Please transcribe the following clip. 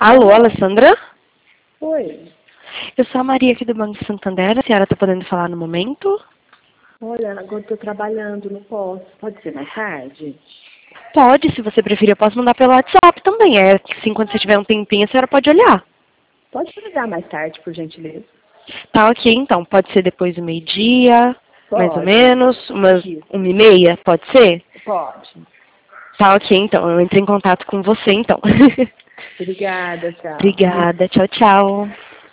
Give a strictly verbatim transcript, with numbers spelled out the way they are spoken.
Alô, Alessandra? Oi. Eu sou a Maria aqui do Banco Santander. A senhora está podendo falar no momento? Olha, agora estou trabalhando, não posso. Pode ser mais tarde? Pode, se você preferir, eu posso mandar pelo WhatsApp também. É assim, quando você tiver um tempinho, a senhora pode olhar. Pode me ligar mais tarde, por gentileza. Tá ok, então. Pode ser depois do meio-dia, mais ou Pode. menos, umas Isso. uma e meia, pode ser? Pode. Tá ok, então. Eu entro em contato com você, então. Obrigada, tchau. Obrigada. Tchau, tchau.